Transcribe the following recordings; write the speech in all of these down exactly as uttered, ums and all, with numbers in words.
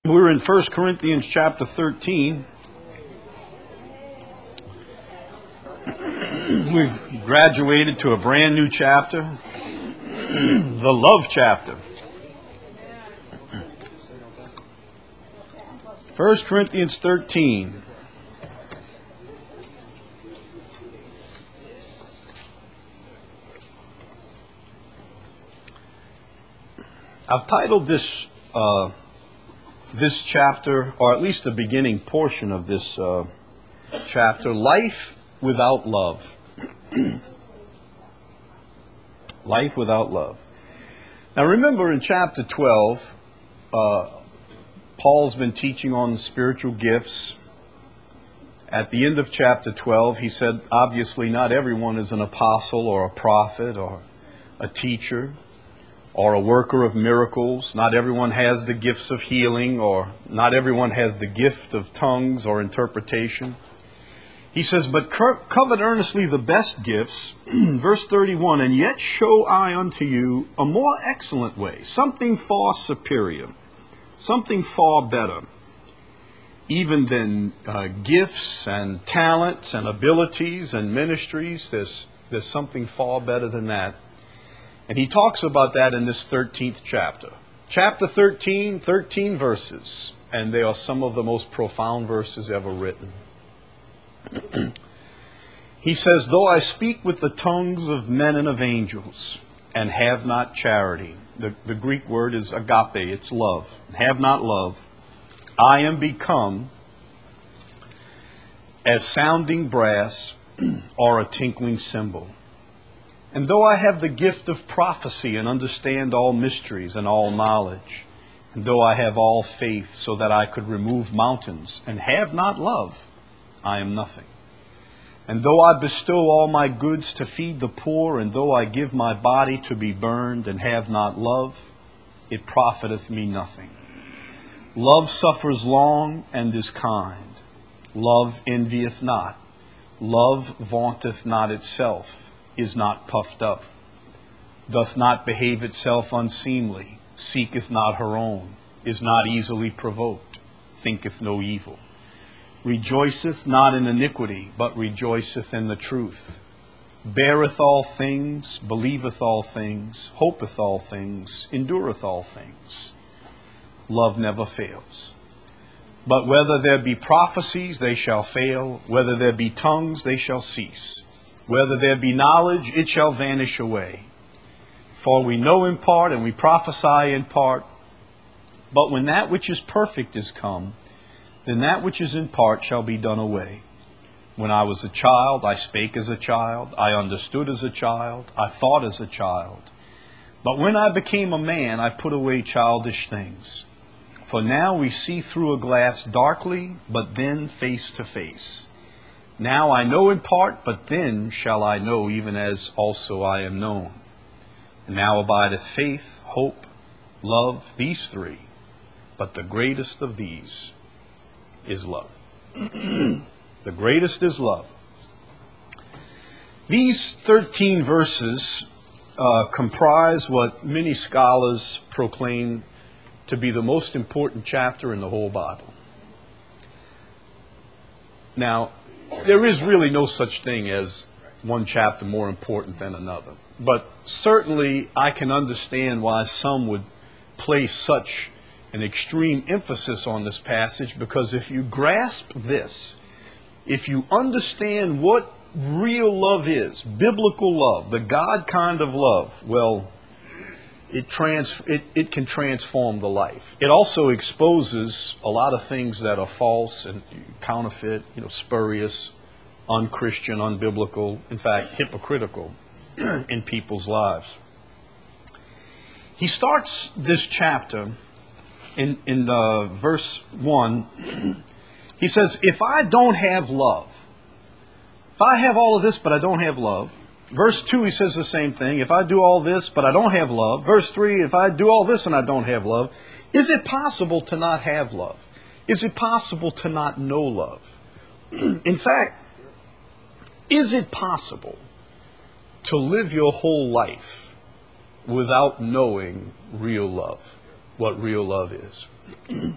We're in First Corinthians chapter thirteen. We've graduated to a brand new chapter, the love chapter. First Corinthians thirteen. I've titled this uh, this chapter, or at least the beginning portion of this uh, chapter, Life Without Love. Life Without Love. Now remember in chapter twelve, uh, Paul's been teaching on the spiritual gifts. At the end of chapter twelve, he said, obviously not everyone is an apostle or a prophet or a teacher or a worker of miracles. Not everyone has the gifts of healing, or not everyone has the gift of tongues or interpretation. He says, but covet earnestly the best gifts, verse thirty-one, and yet show I unto you a more excellent way, something far superior, something far better, even than uh, gifts and talents and abilities and ministries. There's, there's something far better than that. And he talks about that in this thirteenth chapter. Chapter thirteen, thirteen verses, and they are some of the most profound verses ever written. He says, though I speak with the tongues of men and of angels, and have not charity. The, the Greek word is agape, it's love. Have not love. I am become as sounding brass or a tinkling cymbal. And though I have the gift of prophecy and understand all mysteries and all knowledge, and though I have all faith so that I could remove mountains, and have not love, I am nothing. And though I bestow all my goods to feed the poor, and though I give my body to be burned, and have not love, it profiteth me nothing. Love suffers long and is kind. Love envieth not. Love vaunteth not itself, is not puffed up, doth not behave itself unseemly, seeketh not her own, is not easily provoked, thinketh no evil. Rejoiceth not in iniquity, but rejoiceth in the truth. Beareth all things, believeth all things, hopeth all things, endureth all things. Love never fails. But whether there be prophecies, they shall fail. Whether there be tongues, they shall cease. Whether there be knowledge, it shall vanish away. For we know in part, and we prophesy in part. But when that which is perfect is come, then that which is in part shall be done away. When I was a child, I spake as a child, I understood as a child, I thought as a child. But when I became a man, I put away childish things. For now we see through a glass darkly, but then face to face. Now I know in part, but then shall I know even as also I am known. And now abideth faith, hope, love, these three. But the greatest of these is love. The greatest is love. These thirteen verses uh, comprise what many scholars proclaim to be the most important chapter in the whole Bible. Now, there is really no such thing as one chapter more important than another. But certainly I can understand why some would place such an extreme emphasis on this passage, because if you grasp this, if you understand what real love is, biblical love, the God kind of love, well, it, trans- it, it can transform the life. It also exposes a lot of things that are false and counterfeit, you know, spurious, unchristian, unbiblical, in fact, hypocritical in people's lives. He starts this chapter in, in uh, verse one. He says, if I don't have love, if I have all of this but I don't have love. Verse two, he says the same thing. If I do all this but I don't have love. Verse three, if I do all this and I don't have love. Is it possible to not have love? Is it possible to not know love? In fact, is it possible to live your whole life without knowing real love, what real love is?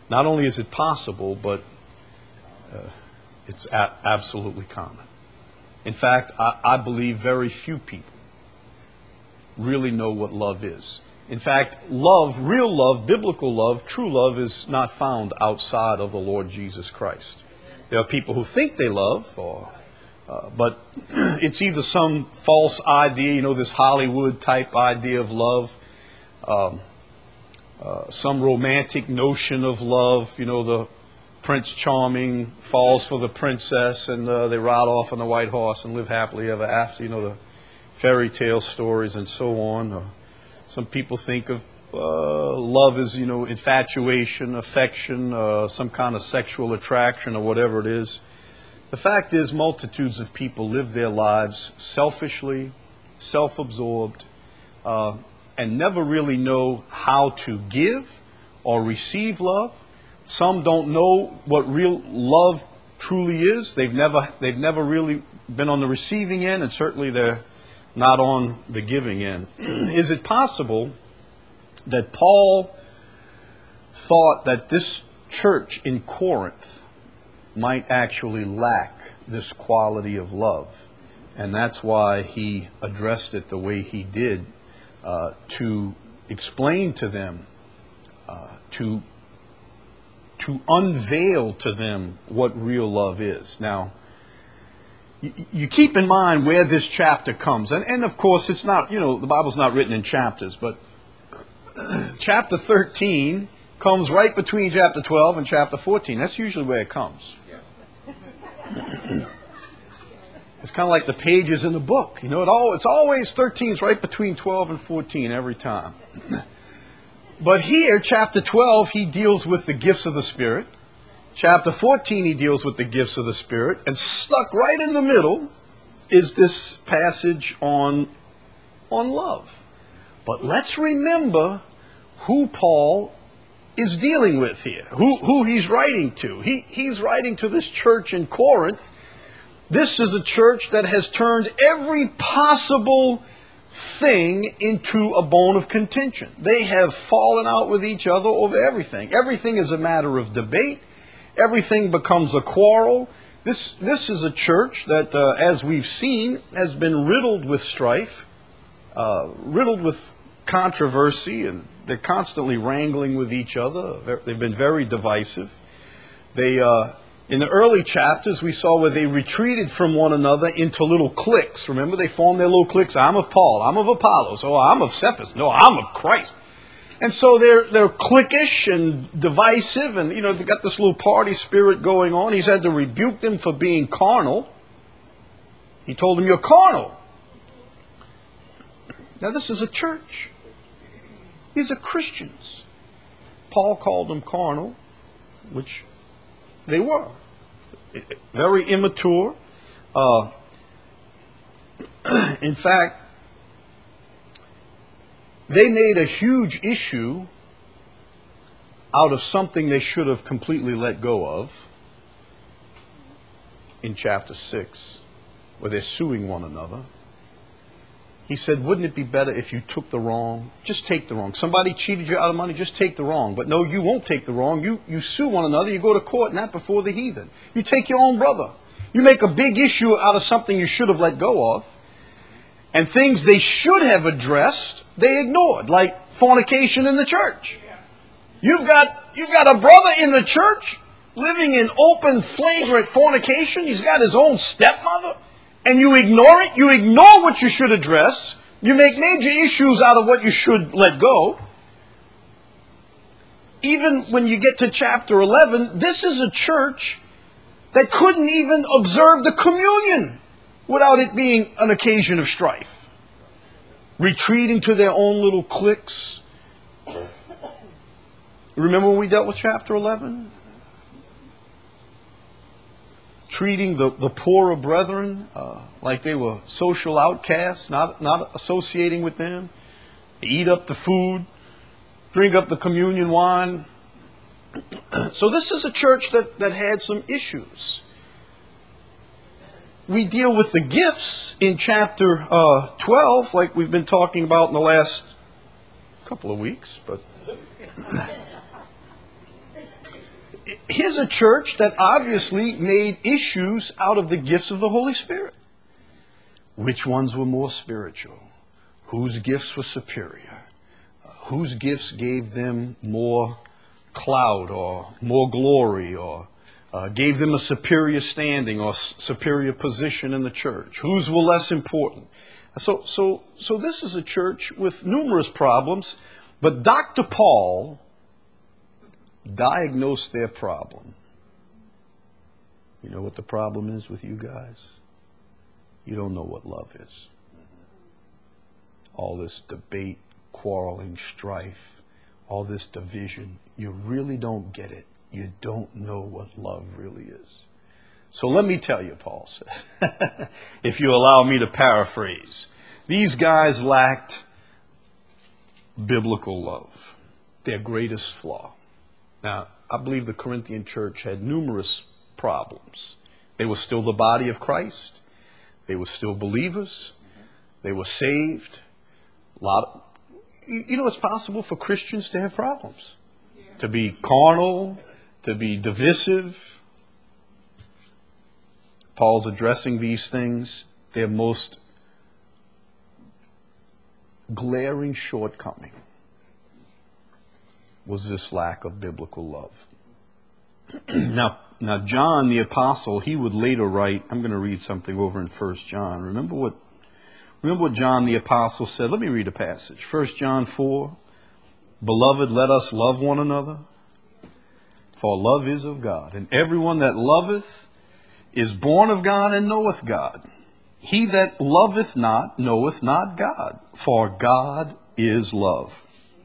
Not only is it possible, but uh, it's a- absolutely common. In fact, I, I believe very few people really know what love is. In fact, love, real love, biblical love, true love is not found outside of the Lord Jesus Christ. There are people who think they love, or, uh, but it's either some false idea, you know, this Hollywood type idea of love, um, uh, some romantic notion of love, you know, the Prince Charming falls for the princess and uh, they ride off on the white horse and live happily ever after, you know, the fairy tale stories and so on. Uh, some people think of uh, love as, you know, infatuation, affection, uh, some kind of sexual attraction or whatever it is. The fact is, multitudes of people live their lives selfishly, self-absorbed, uh, and never really know how to give or receive love. Some don't know what real love truly is. They've never, they've never really been on the receiving end, and certainly they're not on the giving end. Is it possible that Paul thought that this church in Corinth might actually lack this quality of love? And that's why he addressed it the way he did, uh, to explain to them, uh, to to unveil to them what real love is. Now, you, you keep in mind where this chapter comes. And, and of course, it's not, you know, the Bible's not written in chapters, but chapter thirteen comes right between chapter twelve and chapter fourteen. That's usually where it comes. It's kind of like the pages in the book. You know, it all, it's always thirteen. It's right between twelve and fourteen every time. But here, chapter twelve, he deals with the gifts of the Spirit. Chapter fourteen, he deals with the gifts of the Spirit. And stuck right in the middle is this passage on, on love. But let's remember who Paul is dealing with here, who, who he's writing to. He, he's writing to this church in Corinth. This is a church that has turned every possible thing into a bone of contention. They have fallen out with each other over everything. Everything is a matter of debate. Everything becomes a quarrel. This, this is a church that, uh, as we've seen, has been riddled with strife, uh, riddled with controversy, and they're constantly wrangling with each other. They've been very divisive. They, uh, in the early chapters, we saw where they retreated from one another into little cliques. Remember, they formed their little cliques. I'm of Paul. I'm of Apollos. Oh, I'm of Cephas. No, I'm of Christ. And so they're they're cliquish and divisive, and you know they got this little party spirit going on. He's had to rebuke them for being carnal. He told them, "You're carnal." Now this is a church. These are Christians. Paul called them carnal, which they were. Very immature. Uh, in fact, they made a huge issue out of something they should have completely let go of in chapter six, where they're suing one another. He said, wouldn't it be better if you took the wrong? Just take the wrong. Somebody cheated you out of money, just take the wrong. But no, you won't take the wrong. You, you sue one another, you go to court, not before the heathen. You take your own brother. You make a big issue out of something you should have let go of. And things they should have addressed, they ignored, like fornication in the church. You've got, you've got a brother in the church living in open, flagrant fornication. He's got his own stepmother. And you ignore it. You ignore what you should address. You make major issues out of what you should let go. Even when you get to chapter eleven, this is a church that couldn't even observe the communion without it being an occasion of strife. Retreating to their own little cliques. Remember when we dealt with chapter eleven? Treating the, the poorer brethren uh, like they were social outcasts, not, not associating with them. They eat up the food, drink up the communion wine. So this is a church that, that had some issues. We deal with the gifts in chapter uh, twelve, like we've been talking about in the last couple of weeks. But here's a church that obviously made issues out of the gifts of the Holy Spirit. Which ones were more spiritual? Whose gifts were superior? Uh, whose gifts gave them more clout or more glory, or uh, gave them a superior standing or s- superior position in the church? Whose were less important? So, so, so this is a church with numerous problems, but Doctor Paul diagnosed their problem. You know what the problem is with you guys? You don't know what love is. All this debate, quarreling, strife, all this division, you really don't get it. You don't know what love really is. So let me tell you, Paul says, if you allow me to paraphrase, these guys lacked biblical love, their greatest flaw. Now, I believe the Corinthian church had numerous problems. They were still the body of Christ. They were still believers. They were saved. A lot of, you know, it's possible for Christians to have problems, to be carnal, to be divisive. Paul's addressing these things, their most glaring shortcoming was this lack of biblical love. now, now, John the apostle, he would later write, I'm going to read something over in First John. Remember what, remember what John the apostle said? Let me read a passage. First John four, Beloved, let us love one another, for love is of God. And everyone that loveth is born of God and knoweth God. He that loveth not knoweth not God, for God is love.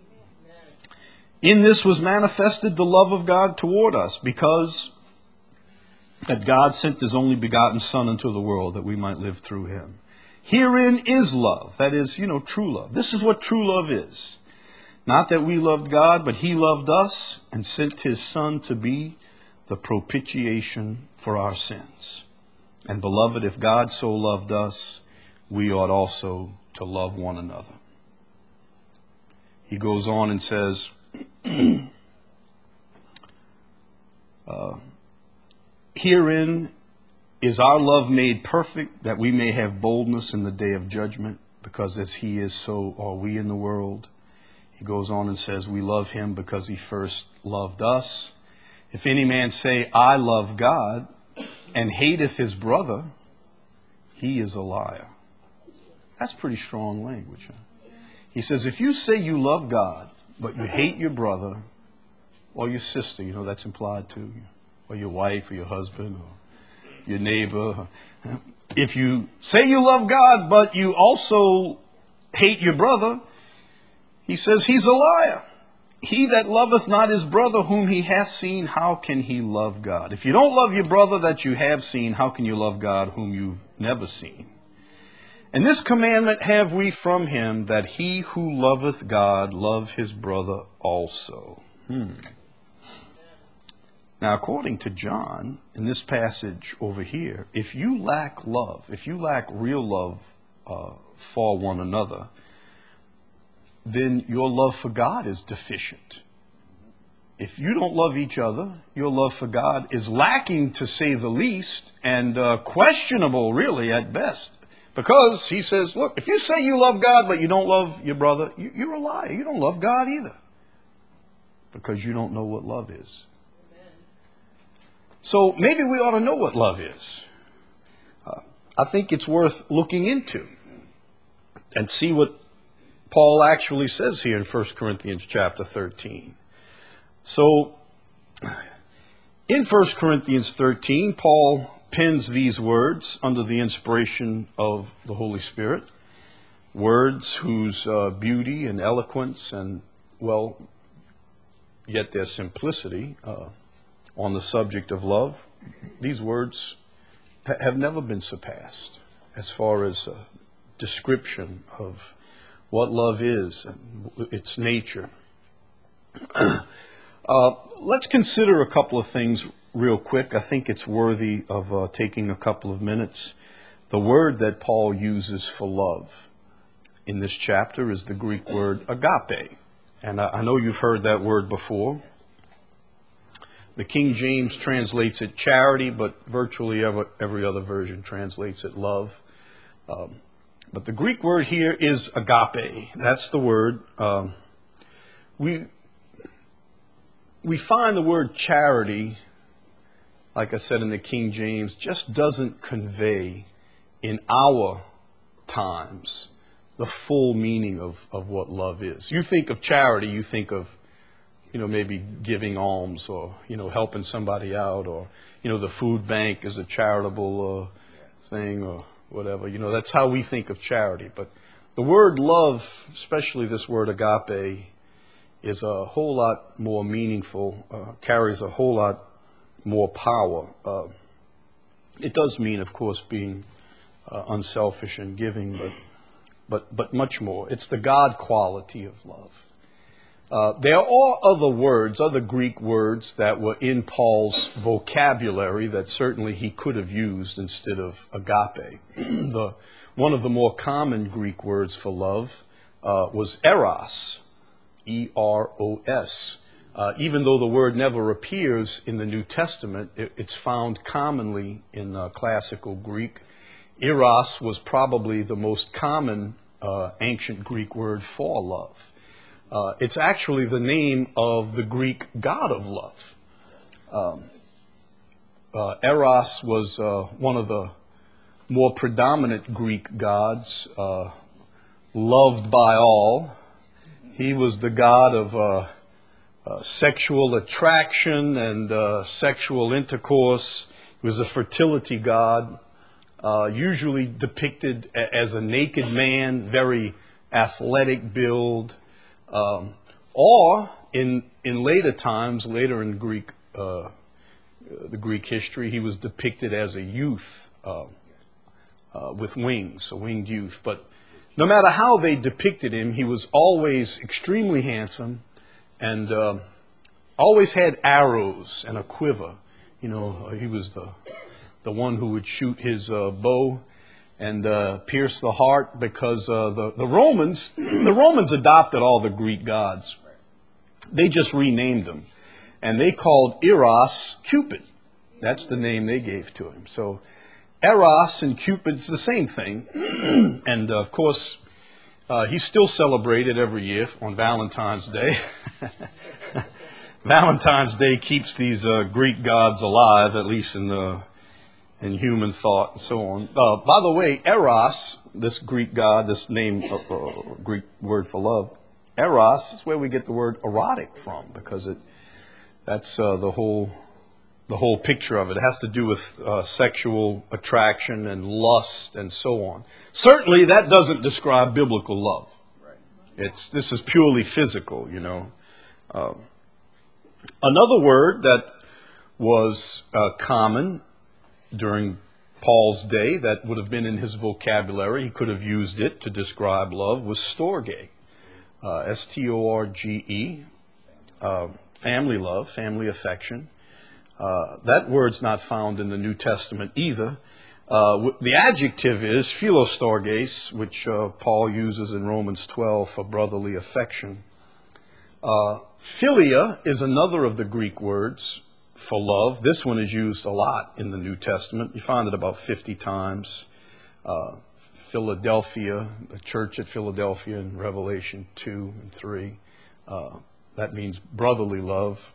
In this was manifested the love of God toward us, because that God sent his only begotten Son into the world that we might live through him. Herein is love, that is, you know, true love. This is what true love is. Not that we loved God, but he loved us and sent his Son to be the propitiation for our sins. And beloved, if God so loved us, we ought also to love one another. He goes on and says, uh, Herein is our love made perfect, that we may have boldness in the day of judgment, because as he is, so are we in the world. He goes on and says, we love him because he first loved us. If any man say, I love God, and hateth his brother, he is a liar. That's pretty strong language. Huh? He says, if you say you love God, but you hate your brother or your sister, you know, that's implied too, or your wife or your husband or your neighbor. If you say you love God, but you also hate your brother, he says he's a liar. He that loveth not his brother whom he hath seen, how can he love God? If you don't love your brother that you have seen, how can you love God whom you've never seen? And this commandment have we from him, that he who loveth God love his brother also. Hmm. Now, according to John, in this passage over here, if you lack love, if you lack real love uh, for one another, then your love for God is deficient. If you don't love each other, your love for God is lacking, to say the least, and uh, questionable, really, at best. Because he says, look, if you say you love God, but you don't love your brother, you, you're a liar. You don't love God either. Because you don't know what love is. Amen. So maybe we ought to know what love is. Uh, I think it's worth looking into and see what Paul actually says here in First Corinthians chapter thirteen. So, in First Corinthians thirteen, Paul pens these words under the inspiration of the Holy Spirit. Words whose uh, beauty and eloquence and, well, yet their simplicity uh, on the subject of love, these words ha- have never been surpassed as far as a description of what love is and its nature. uh, let's consider a couple of things real quick. I think it's worthy of uh, taking a couple of minutes. The word that Paul uses for love in this chapter is the Greek word agape. And I, I know you've heard that word before. The King James translates it charity, but virtually every, every other version translates it love. Um, but the Greek word here is agape. That's the word. Um, we, we find the word charity, like I said in the King James, just doesn't convey in our times the full meaning of, of what love is. You think of charity, you think of, you know, maybe giving alms or, you know, helping somebody out, or, you know, the food bank is a charitable uh, thing or whatever. You know, that's how we think of charity. But the word love, especially this word agape, is a whole lot more meaningful, uh, carries a whole lot more power. Uh, it does mean, of course, being uh, unselfish and giving, but, but, but much more. It's the God quality of love. Uh, there are other words, other Greek words that were in Paul's vocabulary that certainly he could have used instead of agape. the, one of the more common Greek words for love uh, was eros, E R O S. Uh, even though the word never appears in the New Testament, it, it's found commonly in uh, classical Greek. Eros was probably the most common uh, ancient Greek word for love. Uh, it's actually the name of the Greek god of love. Um, uh, Eros was uh, one of the more predominant Greek gods, uh, loved by all. He was the god of uh, uh, sexual attraction and uh, sexual intercourse. He was a fertility god, uh, usually depicted a- as a naked man, very athletic build. Um, or in in later times, later in Greek uh, the Greek history, he was depicted as a youth uh, uh, with wings, a winged youth. But no matter how they depicted him, he was always extremely handsome, and uh, always had arrows and a quiver. You know, he was the the one who would shoot his uh, bow and uh, pierce the heart, because uh, the, the Romans, the Romans adopted all the Greek gods. They just renamed them. And they called Eros Cupid. That's the name they gave to him. So Eros and Cupid's the same thing. And uh, of course, uh, he's still celebrated every year on Valentine's Day. Valentine's Day keeps these uh, Greek gods alive, at least in the in human thought and so on. Uh, by the way, Eros, this Greek god, this name, uh, uh, Greek word for love, Eros is where we get the word erotic from, because it that's uh, the whole the whole picture of it. It has to do with uh, sexual attraction and lust and so on. Certainly, that doesn't describe biblical love. It's this is purely physical, you know. Uh, another word that was uh, common during Paul's day, that would have been in his vocabulary, he could have used it to describe love, was storge, uh, S T O R G E, uh, family love, family affection. Uh, that word's not found in the New Testament either. Uh, the adjective is philostorges, which uh, Paul uses in Romans twelve for brotherly affection. Uh, philia is another of the Greek words for love. This one is used a lot in the New Testament. You find it about fifty times. Uh, Philadelphia, the church at Philadelphia in Revelation two and three. Uh, that means brotherly love.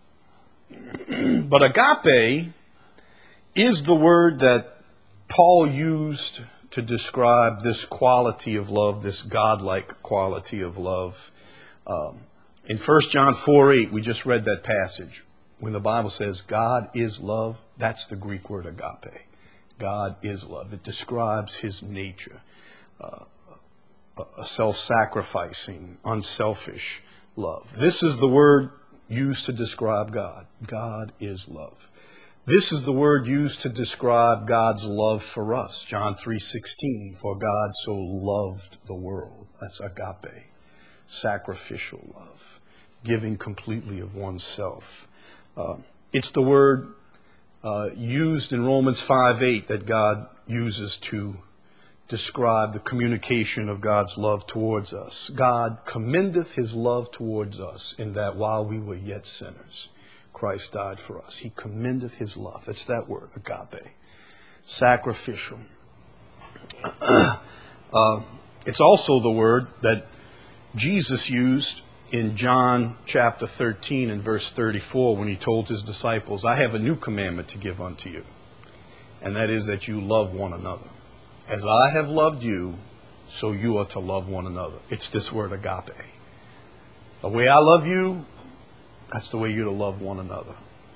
But agape is the word that Paul used to describe this quality of love, this godlike quality of love. Um, in First John four eight, we just read that passage. When the Bible says God is love, that's the Greek word agape. God is love. It describes his nature. Uh, a self-sacrificing, unselfish love. This is the word used to describe God. God is love. This is the word used to describe God's love for us. John three sixteen, for God so loved the world. That's agape. Sacrificial love. Giving completely of oneself. Uh, it's the word uh, used in Romans five eight that God uses to describe the communication of God's love towards us. God commendeth his love towards us in that while we were yet sinners, Christ died for us. He commendeth his love. It's that word, agape. Sacrificial. uh, it's also the word that Jesus used in John chapter thirteen and verse thirty-four when he told his disciples, I have a new commandment to give unto you, and that is that you love one another. As I have loved you, so you are to love one another. It's this word agape. The way I love you, that's the way you're to love one another.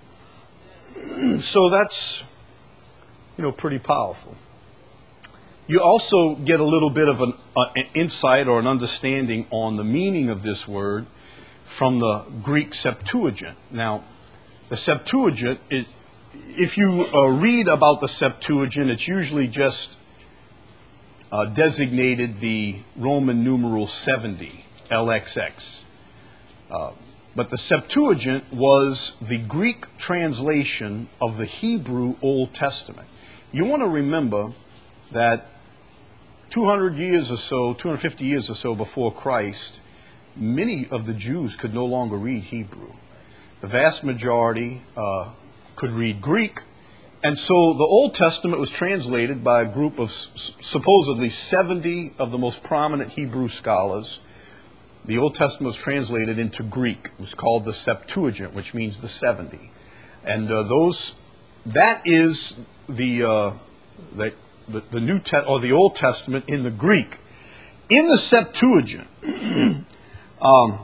So that's, you know, pretty powerful. You also get a little bit of an, uh, an insight or an understanding on the meaning of this word from the Greek Septuagint. Now, the Septuagint, it, if you uh, read about the Septuagint, it's usually just uh, designated the Roman numeral seventy, L X X. Uh, but the Septuagint was the Greek translation of the Hebrew Old Testament. You want to remember that two hundred years or so, two hundred fifty years or so before Christ, many of the Jews could no longer read Hebrew. The vast majority uh, could read Greek. And so the Old Testament was translated by a group of s- supposedly seventy of the most prominent Hebrew scholars. The Old Testament was translated into Greek. It was called the Septuagint, which means the seventy. And uh, those, that is the, uh, the, the, the New Te- or the Old Testament in the Greek. In the Septuagint, um,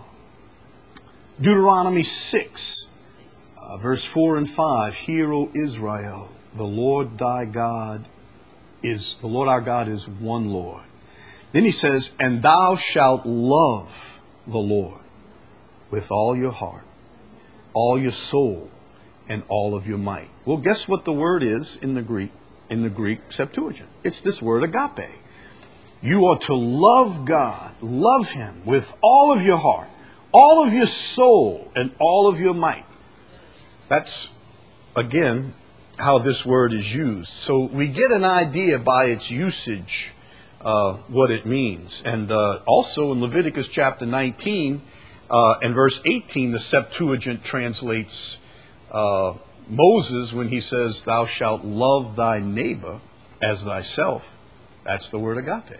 Deuteronomy six, uh, verse four and five, Hear, O Israel, the Lord thy God is, the Lord our God is one Lord. Then he says, and thou shalt love the Lord with all your heart, all your soul, and all of your might. Well, guess what the word is in the Greek, in the Greek Septuagint? It's this word agape. You are to love God, love him with all of your heart, all of your soul, and all of your might. That's, again, how this word is used. So we get an idea by its usage uh, what it means. And uh, also in Leviticus chapter nineteen uh, and verse eighteen, the Septuagint translates uh, Moses when he says, thou shalt love thy neighbor as thyself. That's the word agape.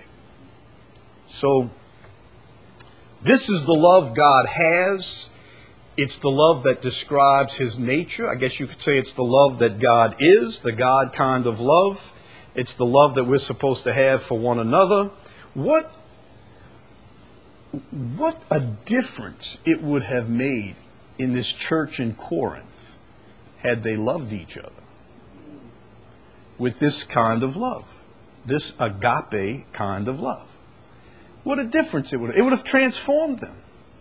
So this is the love God has. It's the love that describes his nature. I guess you could say it's the love that God is, the God kind of love. It's the love that we're supposed to have for one another. What, what a difference it would have made in this church in Corinth had they loved each other with this kind of love, this agape kind of love. What a difference it would have. It would have transformed them.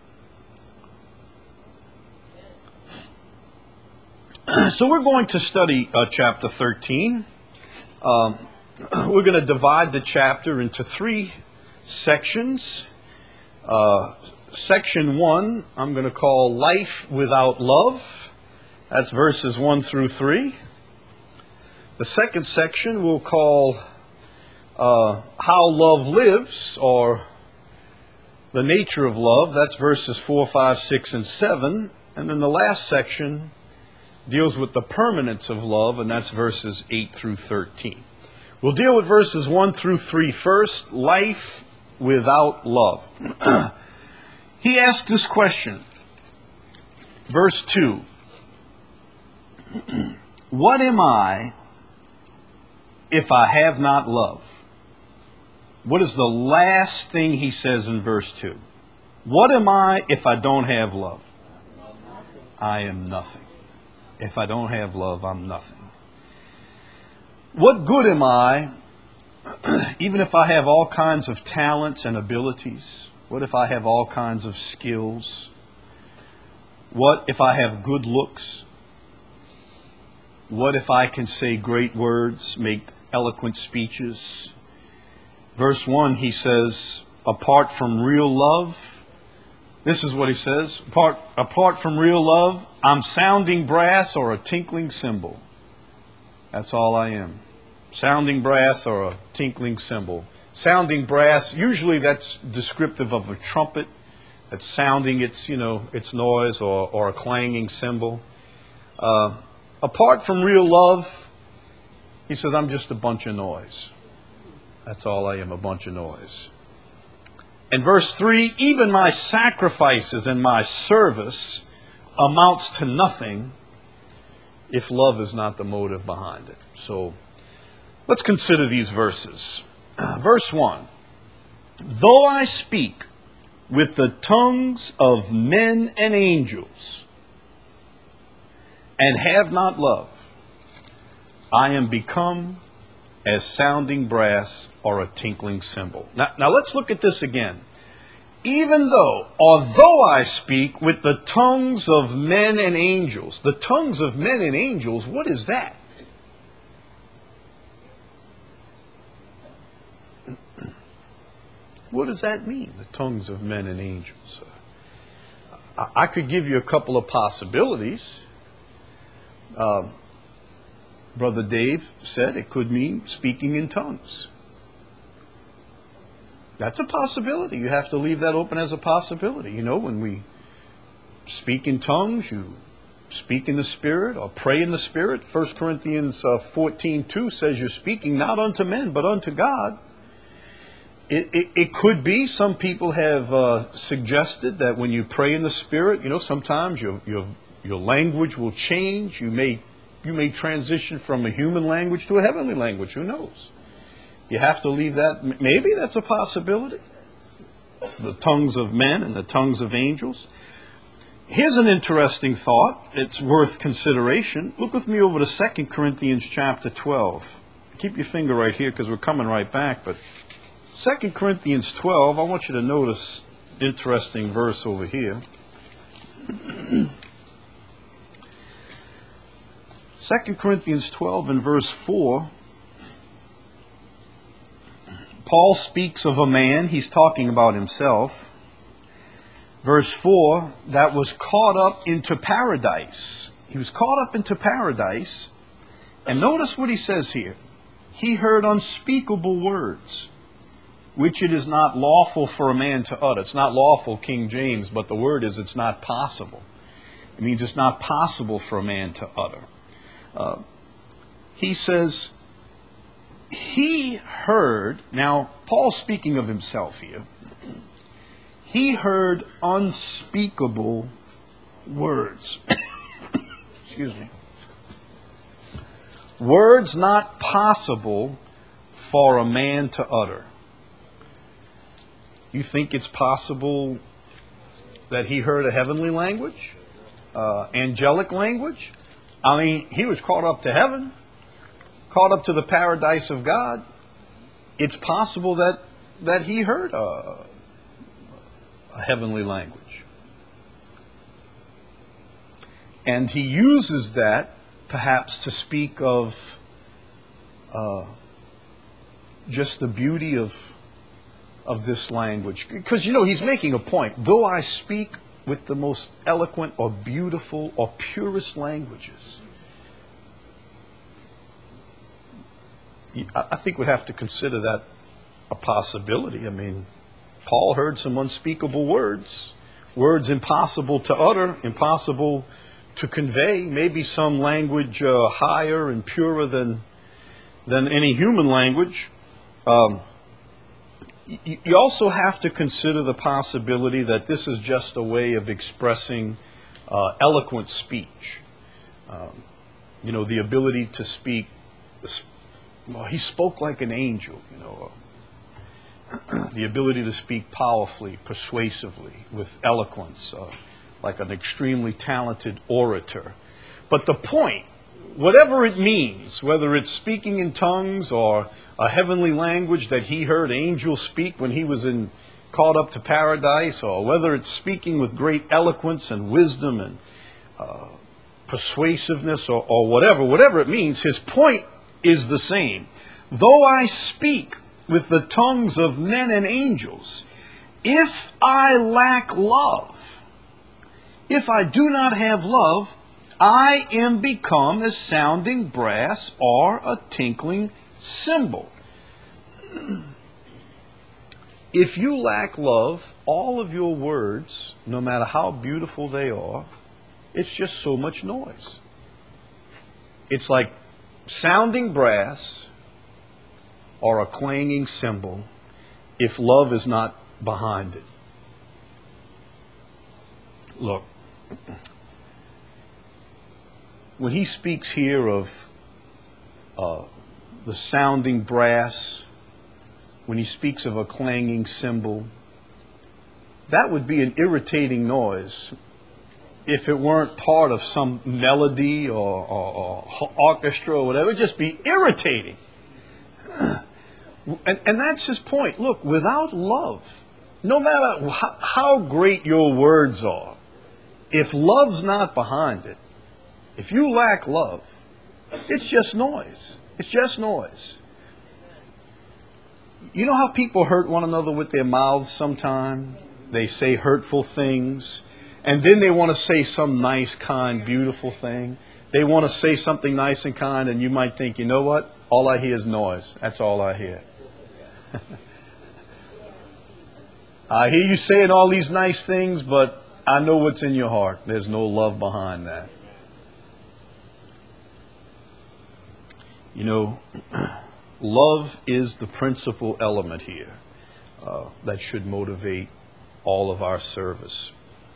So we're going to study uh, chapter thirteen. Um, we're going to divide the chapter into three sections. Uh, section one, I'm going to call Life Without Love. That's verses one through three. The second section we'll call uh, How Love Lives, or The Nature of Love. That's verses four, five, six, and seven. And then the last section deals with the permanence of love, and that's verses eight through thirteen. We'll deal with verses one through three first, life without love. He asked this question, verse two, what am I if I have not love? What is the last thing he says in verse two? What am I if I don't have love? I am nothing. If I don't have love, I'm nothing. What good am I, even if I have all kinds of talents and abilities? What if I have all kinds of skills? What if I have good looks? What if I can say great words, make eloquent speeches? Verse one, he says, apart from real love, this is what he says, apart, apart from real love, I'm sounding brass or a tinkling cymbal. That's all I am. Sounding brass or a tinkling cymbal. Sounding brass, usually that's descriptive of a trumpet that's sounding its, you know, its noise, or, or a clanging cymbal. Uh, apart from real love, he says, I'm just a bunch of noise. That's all I am, a bunch of noise. And verse three, even my sacrifices and my service amounts to nothing if love is not the motive behind it. So let's consider these verses. Verse one, though I speak with the tongues of men and angels and have not love, I am become as sounding brass or a tinkling cymbal. Now, now let's look at this again. Even though, although I speak with the tongues of men and angels, the tongues of men and angels, what is that? What does that mean, the tongues of men and angels? Uh, I, I could give you a couple of possibilities. Uh, Brother Dave said it could mean speaking in tongues. That's a possibility. You have to leave that open as a possibility. You know, when we speak in tongues, you speak in the Spirit or pray in the Spirit. First Corinthians fourteen two says you're speaking not unto men, but unto God. It, it, it could be, some people have uh, suggested that when you pray in the Spirit, you know, sometimes your, your, your language will change. You may, you may transition from a human language to a heavenly language. Who knows? You have to leave that. Maybe that's a possibility. The tongues of men and the tongues of angels. Here's an interesting thought. It's worth consideration. Look with me over to Second Corinthians chapter twelve. Keep your finger right here because we're coming right back. But Second Corinthians twelve, I want you to notice an interesting verse over here. Second Corinthians twelve and verse four. Paul speaks of a man, he's talking about himself. Verse four, that was caught up into paradise. He was caught up into paradise. And notice what he says here. He heard unspeakable words, which it is not lawful for a man to utter. It's not lawful, King James, but the word is it's not possible. It means it's not possible for a man to utter. Uh, he says, he heard, now Paul's speaking of himself here, he heard unspeakable words. Excuse me. Words not possible for a man to utter. You think it's possible that he heard a heavenly language? Uh, angelic language? I mean, he was caught up to heaven. Caught up to the paradise of God. It's possible that, that he heard a, a heavenly language. And he uses that perhaps to speak of uh, just the beauty of, of this language. Because, you know, he's making a point. Though I speak with the most eloquent or beautiful or purest languages, I think we'd have to consider that a possibility. I mean, Paul heard some unspeakable words, words impossible to utter, impossible to convey, maybe some language uh, higher and purer than, than any human language. Um, you, you also have to consider the possibility that this is just a way of expressing uh, eloquent speech. Um, you know, the ability to speak. Well, he spoke like an angel, you know. Uh, the ability to speak powerfully, persuasively, with eloquence, uh, like an extremely talented orator. But the point, whatever it means, whether it's speaking in tongues or a heavenly language that he heard angels speak when he was in caught up to paradise, or whether it's speaking with great eloquence and wisdom and uh, persuasiveness or, or whatever, whatever it means, his point is the same. Though I speak with the tongues of men and angels, if I lack love, if I do not have love, I am become as sounding brass or a tinkling cymbal. If you lack love, all of your words, no matter how beautiful they are, it's just so much noise. It's like sounding brass or a clanging cymbal if love is not behind it. Look, when he speaks here of uh, the sounding brass, when he speaks of a clanging cymbal, that would be an irritating noise if it weren't part of some melody or, or, or orchestra or whatever. It would just be irritating. And, and that's his point. Look, without love, no matter how, how great your words are, if love's not behind it, if you lack love, it's just noise. It's just noise. You know how people hurt one another with their mouths sometimes? They say hurtful things, and then they want to say some nice, kind, beautiful thing. They want to say something nice and kind, and you might think, you know what? All I hear is noise. That's all I hear. I hear you saying all these nice things, but I know what's in your heart. There's no love behind that. You know, love is the principal element here uh, that should motivate all of our service.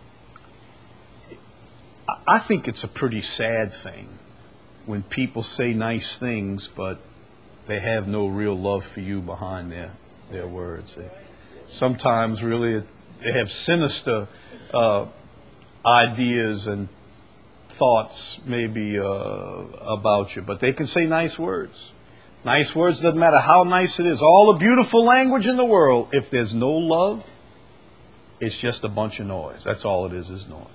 I think it's a pretty sad thing when people say nice things, but they have no real love for you behind their, their words. They, sometimes really they have sinister uh, ideas and thoughts maybe uh, about you, but they can say nice words. Nice words, doesn't matter how nice it is. All the beautiful language in the world, if there's no love, it's just a bunch of noise. That's all it is, is noise.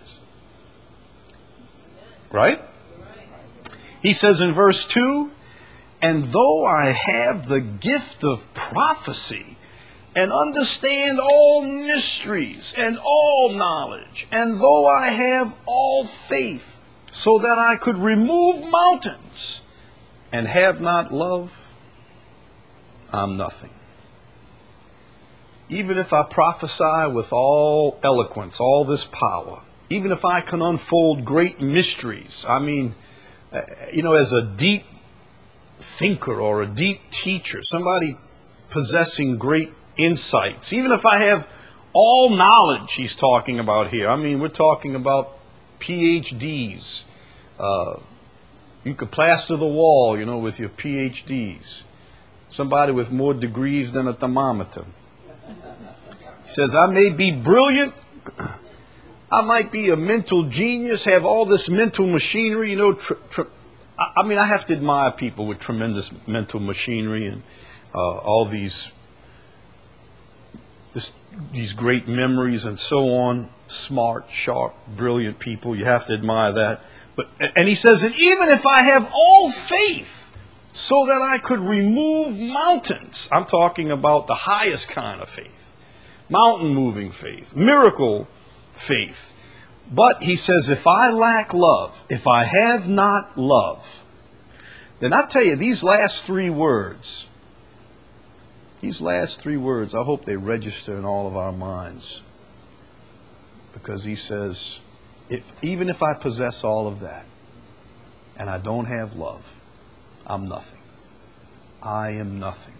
Right? He says in verse two, and though I have the gift of prophecy and understand all mysteries and all knowledge, and though I have all faith so that I could remove mountains and have not love, I'm nothing. Even if I prophesy with all eloquence, all this power, even if I can unfold great mysteries, I mean, uh, you know, as a deep thinker or a deep teacher, somebody possessing great insights, even if I have all knowledge he's talking about here. I mean, we're talking about P H Ds. Uh, you could plaster the wall, you know, with your P H Ds. Somebody with more degrees than a thermometer. He says, I may be brilliant. I might be a mental genius, have all this mental machinery, you know. Tr- tr- I mean, I have to admire people with tremendous mental machinery and uh, all these this, these great memories and so on. Smart, sharp, brilliant people. You have to admire that. But and he says, and even if I have all faith so that I could remove mountains, I'm talking about the highest kind of faith, mountain moving faith, miracle faith. But he says, if I lack love, if I have not love, then I tell you, these last three words, these last three words, I hope they register in all of our minds. Because he says, if even if I possess all of that, and I don't have love, I'm nothing. I am nothing.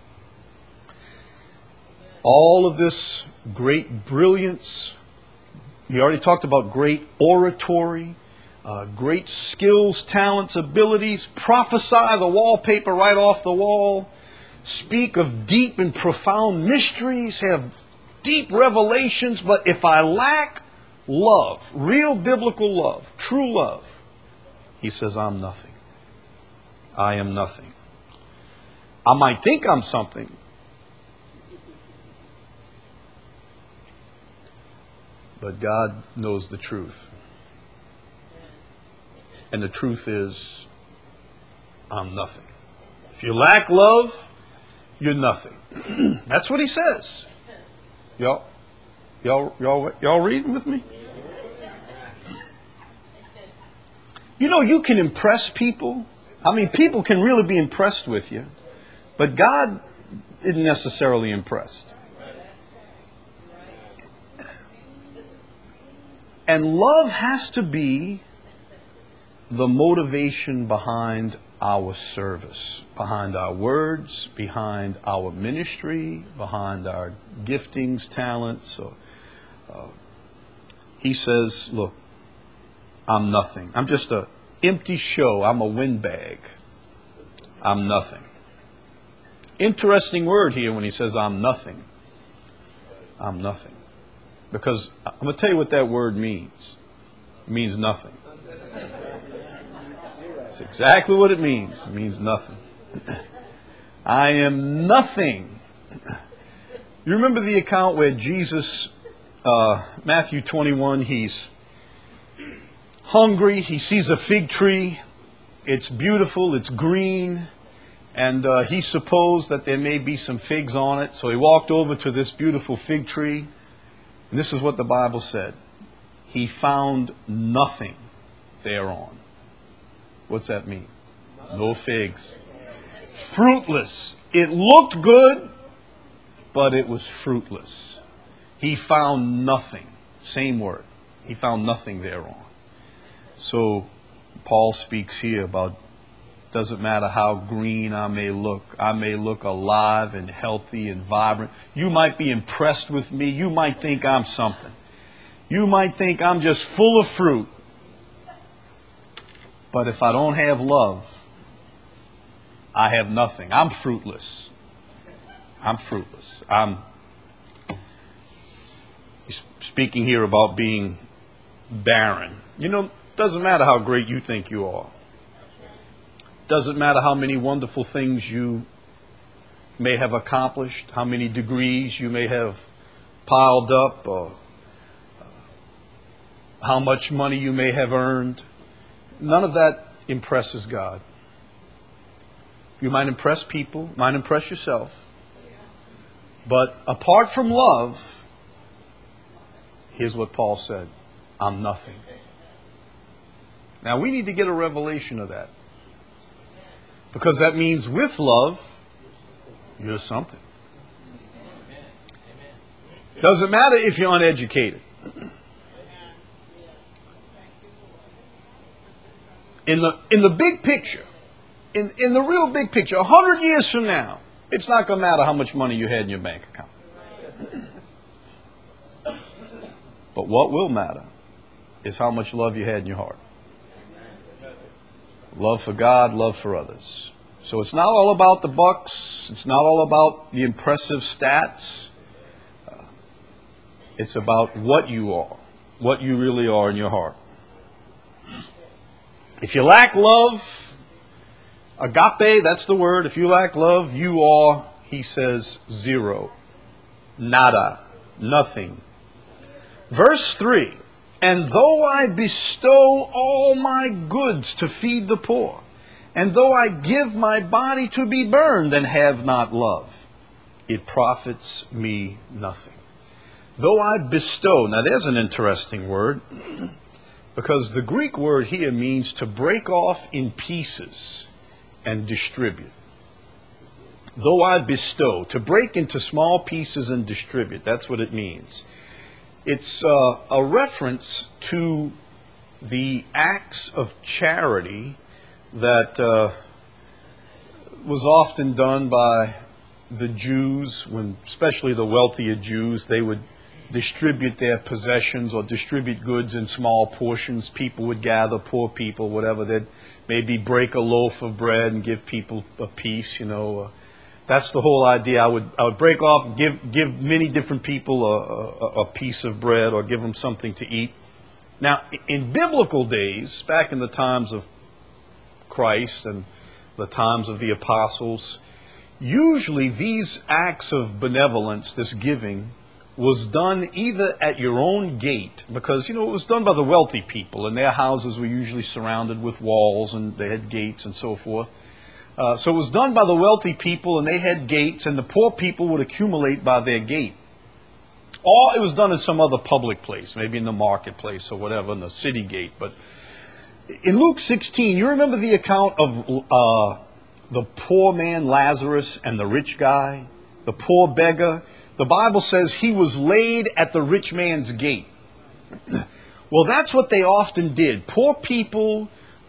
All of this great brilliance, he already talked about great oratory, uh, great skills, talents, abilities, prophesy the wallpaper right off the wall, speak of deep and profound mysteries, have deep revelations, but if I lack love, real biblical love, true love, he says, I'm nothing. I am nothing. I might think I'm something, but God knows the truth. And the truth is, I'm nothing. If you lack love, you're nothing. That's what he says. Y'all, y'all, y'all, y'all reading with me? You know, you can impress people. I mean, people can really be impressed with you. But God isn't necessarily impressed. And love has to be the motivation behind our service, behind our words, behind our ministry, behind our giftings, talents. So, uh, he says, look, I'm nothing. I'm just an empty show. I'm a windbag. I'm nothing. Interesting word here when he says I'm nothing. I'm nothing. Because I'm going to tell you what that word means. It means nothing. That's exactly what it means. It means nothing. I am nothing. You remember the account where Jesus, uh, Matthew twenty-one, he's hungry. He sees a fig tree. It's beautiful. It's green. And uh, he supposed that there may be some figs on it. So he walked over to this beautiful fig tree. And this is what the Bible said. He found nothing thereon. What's that mean? No figs. Fruitless. It looked good, but it was fruitless. He found nothing. Same word. He found nothing thereon. So Paul speaks here about, doesn't matter how green I may look. I may look alive and healthy and vibrant. You might be impressed with me. You might think I'm something. You might think I'm just full of fruit. But if I don't have love, I have nothing. I'm fruitless. I'm fruitless. I'm speaking here about being barren. You know, it doesn't matter how great you think you are. Doesn't matter how many wonderful things you may have accomplished, how many degrees you may have piled up, or how much money you may have earned. None of that impresses God. You might impress people, might impress yourself. But apart from love, here's what Paul said, I'm nothing. Now we need to get a revelation of that. Because that means with love, you're something. Doesn't matter if you're uneducated. In the in the big picture, in, in the real big picture, a hundred years from now, it's not going to matter how much money you had in your bank account. But what will matter is how much love you had in your heart. Love for God, love for others. So it's not all about the bucks. It's not all about the impressive stats. Uh, it's about what you are, what you really are in your heart. If you lack love, agape, that's the word. If you lack love, you are, he says, zero. Nada. Nothing. Verse three. And though I bestow all my goods to feed the poor, and though I give my body to be burned and have not love, it profits me nothing. Though I bestow, now there's an interesting word, because the Greek word here means to break off in pieces and distribute. Though I bestow, to break into small pieces and distribute, that's what it means. It's uh, a reference to the acts of charity that uh, was often done by the Jews, when especially the wealthier Jews, they would distribute their possessions or distribute goods in small portions. People would gather, poor people, whatever. They'd maybe break a loaf of bread and give people a piece, you know. Uh, that's the whole idea. I would I would break off and give, give many different people a, a, a piece of bread or give them something to eat. Now, in biblical days, back in the times of Christ and the times of the apostles, usually these acts of benevolence, this giving, was done either at your own gate, because, you know, it was done by the wealthy people, and their houses were usually surrounded with walls, and they had gates and so forth. Uh, so it was done by the wealthy people, and they had gates, and the poor people would accumulate by their gate. Or it was done at some other public place, maybe in the marketplace or whatever, in the city gate. But in Luke sixteen, you remember the account of uh, the poor man Lazarus and the rich guy, the poor beggar? The Bible says he was laid at the rich man's gate. Well, that's what they often did. Poor people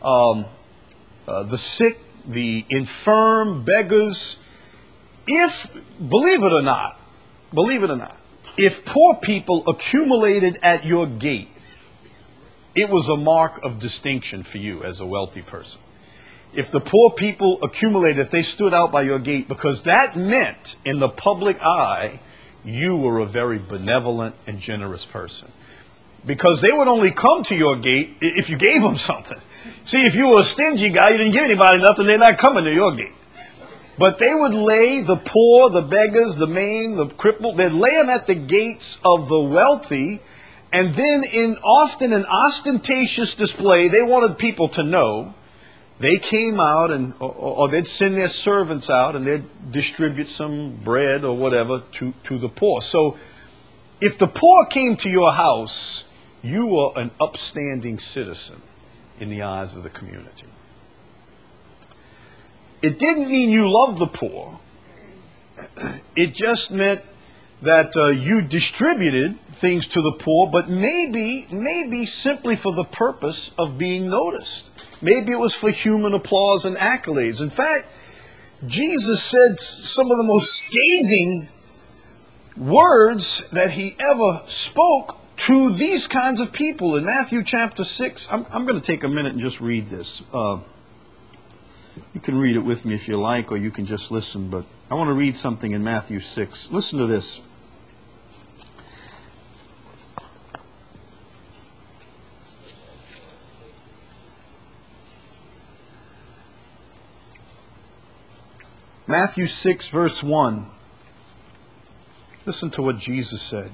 um, uh, the sick, the infirm, beggars. If, believe it or not, believe it or not, if poor people accumulated at your gate, it was a mark of distinction for you as a wealthy person. If the poor people accumulated, if they stood out by your gate, because that meant in the public eye, you were a very benevolent and generous person. Because they would only come to your gate if you gave them something. See, if you were a stingy guy, you didn't give anybody nothing, they're not coming to your gate. But they would lay the poor, the beggars, the maimed, the crippled, they'd lay them at the gates of the wealthy, and then in often an ostentatious display, they wanted people to know. They came out, and or, or they'd send their servants out, and they'd distribute some bread or whatever to, to the poor. So if the poor came to your house, you were an upstanding citizen in the eyes of the community. It didn't mean you loved the poor. It just meant that uh, you distributed things to the poor, but maybe, maybe simply for the purpose of being noticed. Maybe it was for human applause and accolades. In fact, Jesus said some of the most scathing words that he ever spoke to these kinds of people. In Matthew chapter six, I'm, I'm going to take a minute and just read this. Uh, you can read it with me if you like, or you can just listen, but I want to read something in Matthew six. Listen to this. Matthew six, verse one. Listen to what Jesus said.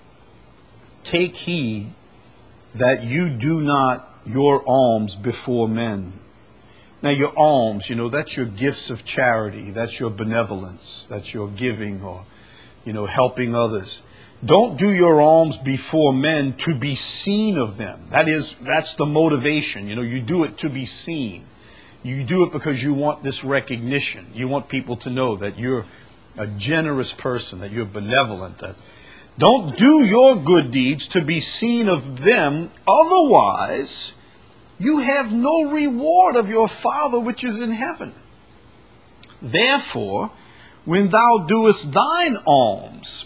Take heed that you do not your alms before men. Now your alms, you know, that's your gifts of charity. That's your benevolence. That's your giving or, you know, helping others. Don't do your alms before men to be seen of them. That is, that's the motivation. You know, you do it to be seen. You do it because you want this recognition. You want people to know that you're a generous person, that you're benevolent. That don't do your good deeds to be seen of them. Otherwise, you have no reward of your Father which is in heaven. Therefore, when thou doest thine alms,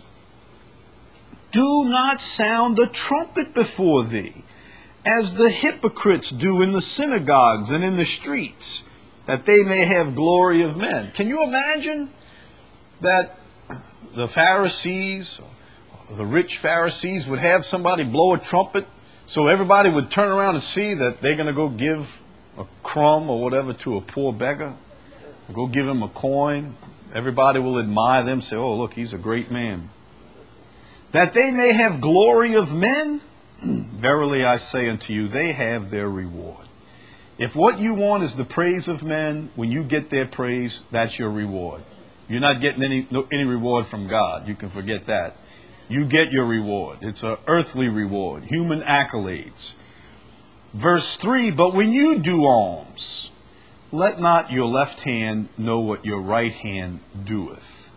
do not sound a trumpet before thee, as the hypocrites do in the synagogues and in the streets, that they may have glory of men. Can you imagine that the Pharisees, the rich Pharisees, would have somebody blow a trumpet so everybody would turn around and see that they're going to go give a crumb or whatever to a poor beggar? Go give him a coin. Everybody will admire them, say, oh, look, he's a great man. That they may have glory of men? Verily I say unto you, they have their reward. If what you want is the praise of men, when you get their praise, that's your reward. You're not getting any no, any reward from God. You can forget that. You get your reward. It's an earthly reward, human accolades. Verse three, but when you do alms, let not your left hand know what your right hand doeth,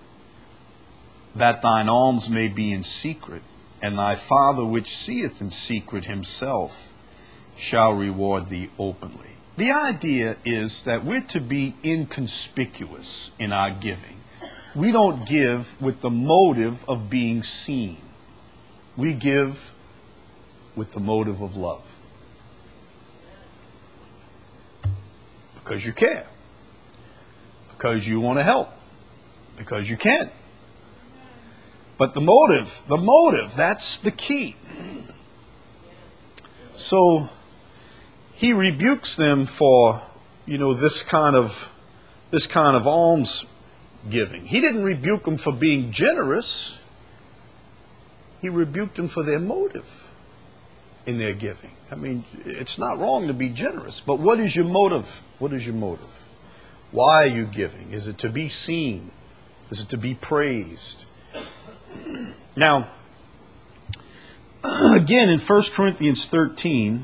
that thine alms may be in secret, and thy Father which seeth in secret himself shall reward thee openly. The idea is that we're to be inconspicuous in our giving. We don't give with the motive of being seen. We give with the motive of love. Because you care. Because you want to help. Because you can. But the motive, the motive, that's the key. So he rebukes them for, you know, this kind of this kind of alms giving. He didn't rebuke them for being generous. He rebuked them for their motive in their giving. I mean, it's not wrong to be generous, but what is your motive? What is your motive? Why are you giving? Is it to be seen? Is it to be praised? Now, again, in First Corinthians thirteen,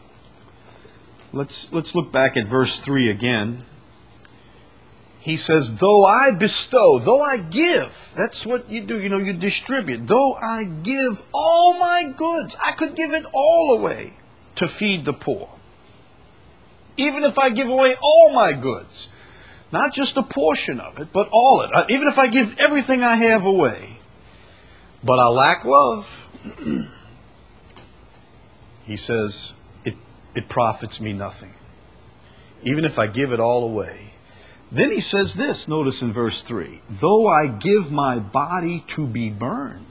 let's let's look back at verse three again. He says, though I bestow, though I give, that's what you do, you know, you distribute. Though I give all my goods, I could give it all away to feed the poor. Even if I give away all my goods, not just a portion of it, but all of it. Even if I give everything I have away, but I lack love, he says, it, it profits me nothing. Even if I give it all away. Then he says this, notice in verse three, though I give my body to be burned,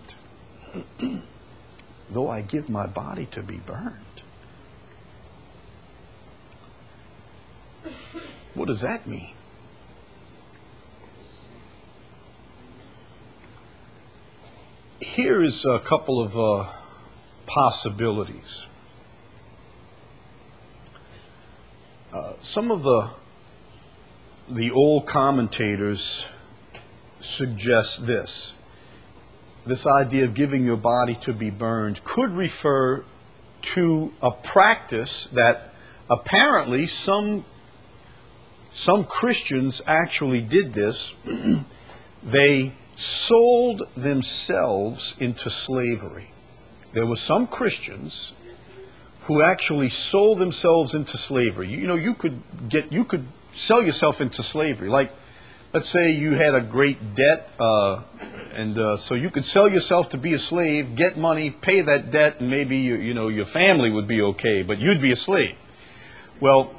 though I give my body to be burned. What does that mean? Here is a couple of uh, possibilities. Uh, some of the the old commentators suggest this. This idea of giving your body to be burned could refer to a practice that apparently some some Christians actually did this. They sold themselves into slavery. There were some Christians who actually sold themselves into slavery. You know, you could get, you could sell yourself into slavery. Like, let's say you had a great debt, uh, and uh, so you could sell yourself to be a slave, get money, pay that debt, and maybe you, you know your family would be okay, but you'd be a slave. Well,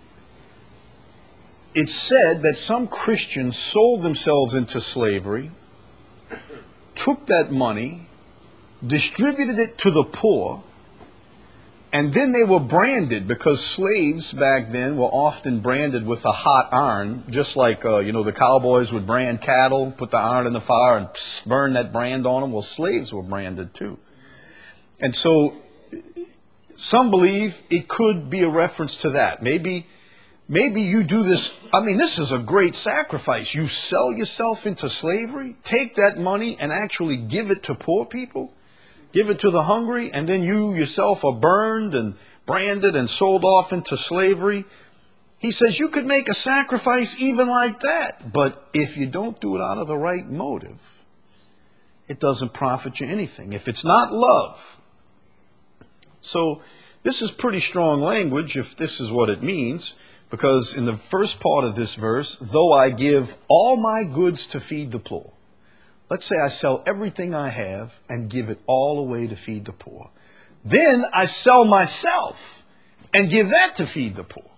it's said that some Christians sold themselves into slavery, took that money, distributed it to the poor, and then they were branded, because slaves back then were often branded with a hot iron, just like, uh, you know, the cowboys would brand cattle, put the iron in the fire and pss, burn that brand on them. Well, slaves were branded too. And so some believe it could be a reference to that. Maybe, maybe you do this. I mean, this is a great sacrifice. You sell yourself into slavery, take that money and actually give it to poor people. Give it to the hungry, and then you yourself are burned and branded and sold off into slavery. He says you could make a sacrifice even like that. But if you don't do it out of the right motive, it doesn't profit you anything. If it's not love. So this is pretty strong language if this is what it means. Because in the first part of this verse, though I give all my goods to feed the poor. Let's say I sell everything I have and give it all away to feed the poor. Then I sell myself and give that to feed the poor.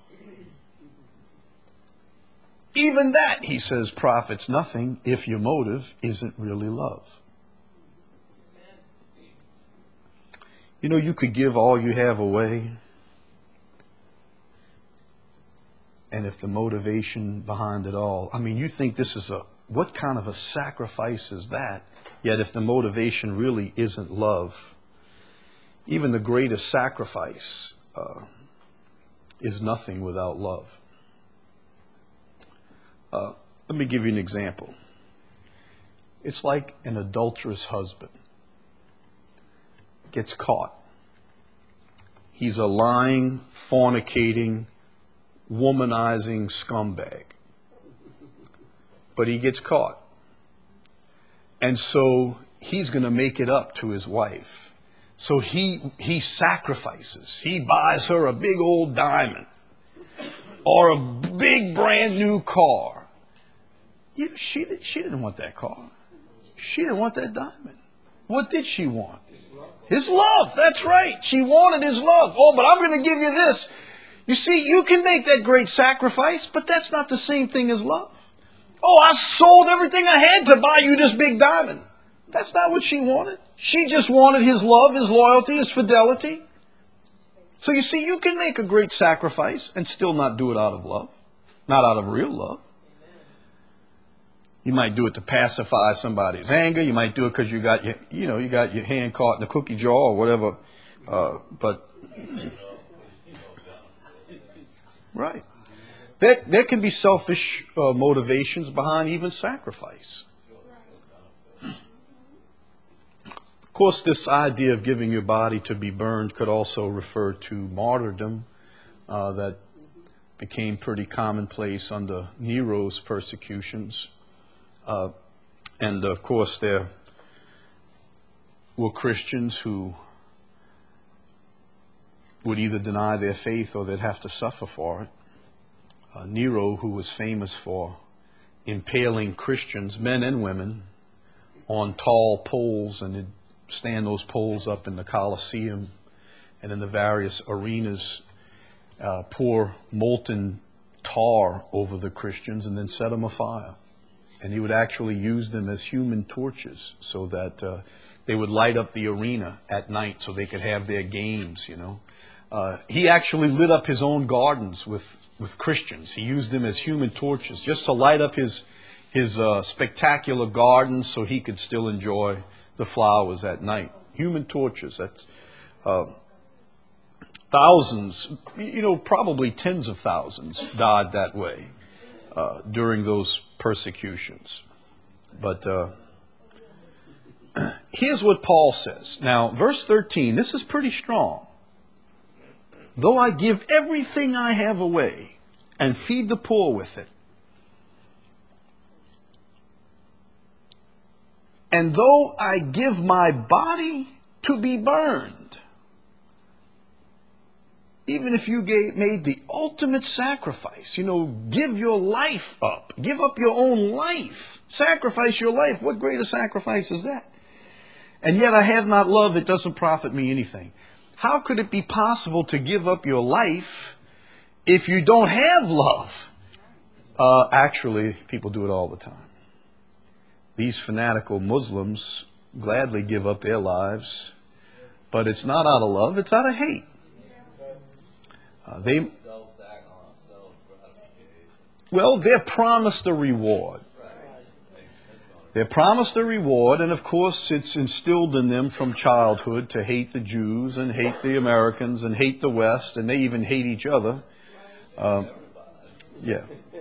Even that, he says, profits nothing if your motive isn't really love. You know, you could give all you have away, and if the motivation behind it all, I mean, you think this is a what kind of a sacrifice is that? Yet if the motivation really isn't love, even the greatest sacrifice uh, is nothing without love. Uh, let me give you an example. It's like an adulterous husband gets caught. He's a lying, fornicating, womanizing scumbag. But he gets caught. And so he's going to make it up to his wife. So he he sacrifices. He buys her a big old diamond or a big brand new car. You know, she, she didn't want that car. She didn't want that diamond. What did she want? His love. His love. That's right. She wanted his love. Oh, but I'm going to give you this. You see, you can make that great sacrifice, but that's not the same thing as love. Oh, I sold everything I had to buy you this big diamond. That's not what she wanted. She just wanted his love, his loyalty, his fidelity. So you see, you can make a great sacrifice and still not do it out of love. Not out of real love. You might do it to pacify somebody's anger. You might do it because you got your, you know, you got your hand caught in the cookie jar or whatever. Uh, but, right. There, there can be selfish uh, motivations behind even sacrifice. Of course, this idea of giving your body to be burned could also refer to martyrdom uh, that became pretty commonplace under Nero's persecutions. Uh, and, of course, there were Christians who would either deny their faith or they'd have to suffer for it. Uh, Nero, who was famous for impaling Christians, men and women, on tall poles, and they'd stand those poles up in the Colosseum and in the various arenas, uh, pour molten tar over the Christians and then set them afire. And he would actually use them as human torches so that uh, they would light up the arena at night so they could have their games, you know. Uh, he actually lit up his own gardens with, with Christians. He used them as human torches just to light up his, his uh, spectacular gardens so he could still enjoy the flowers at night. Human torches. That's uh, thousands, you know, probably tens of thousands died that way uh, during those persecutions. But uh, here's what Paul says. Now, verse thirteen, this is pretty strong. Though I give everything I have away and feed the poor with it, and though I give my body to be burned, even if you gave, made the ultimate sacrifice, you know, give your life up, give up your own life, sacrifice your life, what greater sacrifice is that? And yet I have not love, it doesn't profit me anything. How could it be possible to give up your life if you don't have love? Uh, actually, people do it all the time. These fanatical Muslims gladly give up their lives, but it's not out of love, it's out of hate. Uh, they, well, they're promised a reward. They're promised a reward, and of course it's instilled in them from childhood to hate the Jews and hate the Americans and hate the West, and they even hate each other. Um, yeah,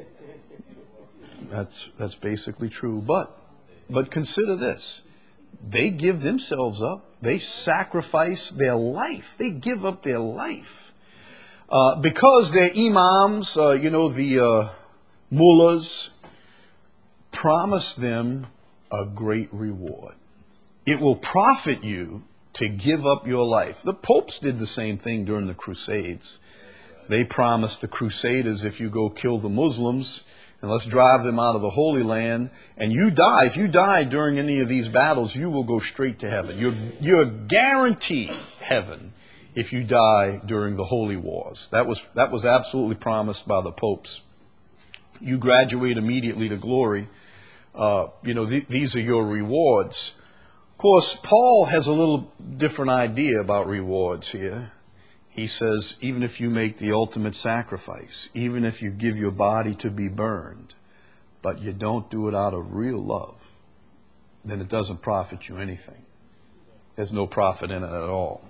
that's that's basically true. But but consider this: they give themselves up. They sacrifice their life. They give up their life uh, because their imams, uh, you know, the uh, mullahs, promise them a great reward. It will profit you to give up your life. The popes did the same thing during the Crusades. They promised the Crusaders, if you go kill the Muslims and let's drive them out of the Holy Land, and you die, if you die during any of these battles, you will go straight to heaven. You're, you're guaranteed heaven if you die during the Holy Wars. That was, that was absolutely promised by the popes. You graduate immediately to glory. Uh, you know, th- these are your rewards. Of course, Paul has a little different idea about rewards here. He says, even if you make the ultimate sacrifice, even if you give your body to be burned, but you don't do it out of real love, then it doesn't profit you anything. There's no profit in it at all.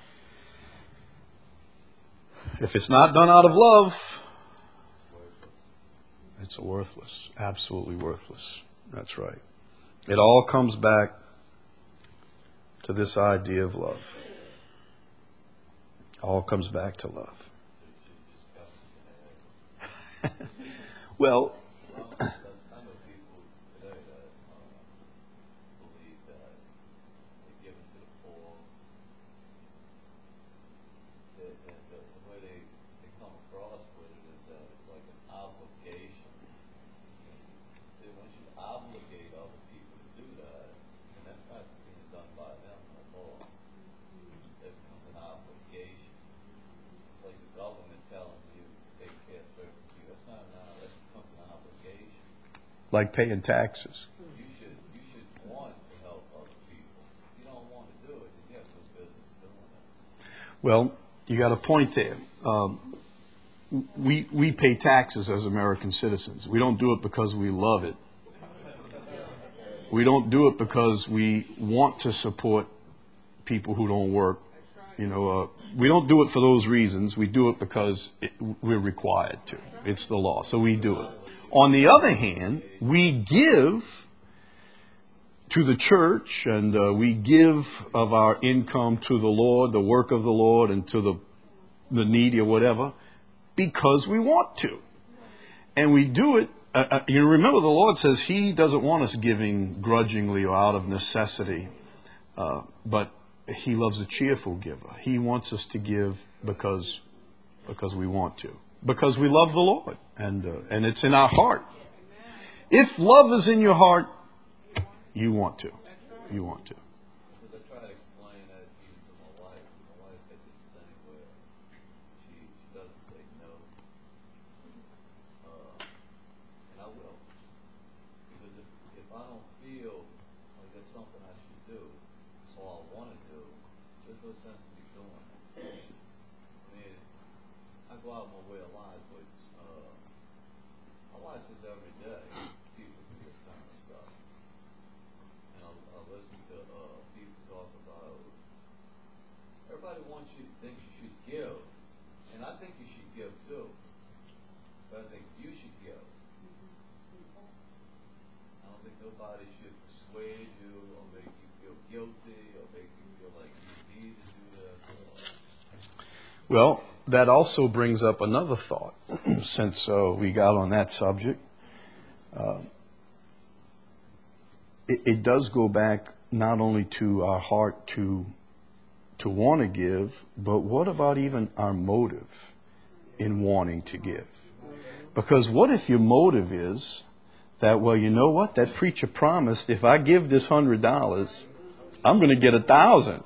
If it's not done out of love, it's worthless, absolutely worthless. That's right. It all comes back to this idea of love. All comes back to love. Well, like paying taxes. You should, you should want to help other people. If you don't want to do it, then you have no business doing it. Well, you got a point there. Um, we we pay taxes as American citizens. We don't do it because we love it. We don't do it because we want to support people who don't work. You know, uh, we don't do it for those reasons. We do it because it, we're required to. It's the law, so we do it. On the other hand, we give to the church, and uh, we give of our income to the Lord, the work of the Lord, and to the the needy or whatever, because we want to. And we do it, uh, uh, you remember the Lord says He doesn't want us giving grudgingly or out of necessity, uh, but He loves a cheerful giver. He wants us to give because because we want to, because we love the Lord, and uh, and it's in our heart. If love is in your heart, you want to. You want to. Because I try to explain that even to my wife. My wife's got this thing where she, she doesn't say no. Uh, and I will. Because if, if I don't feel like there's something I should do, so I want to do, there's no sense in me doing it. I mean, I go out my way a lot, but uh, I watch this every day. People do this kind of stuff. And I, I listen to uh, people talk about, everybody wants you, thinks you should give. And I think you should give too. But I think you should give. I don't think nobody should persuade you or make you feel guilty or make you feel like you need to do this. Or, Well, that also brings up another thought, since uh, we got on that subject. Uh, it, it does go back not only to our heart to to want to give, but what about even our motive in wanting to give? Because what if your motive is that, well, you know what, that preacher promised if I give this hundred dollars, I'm going to get a thousand.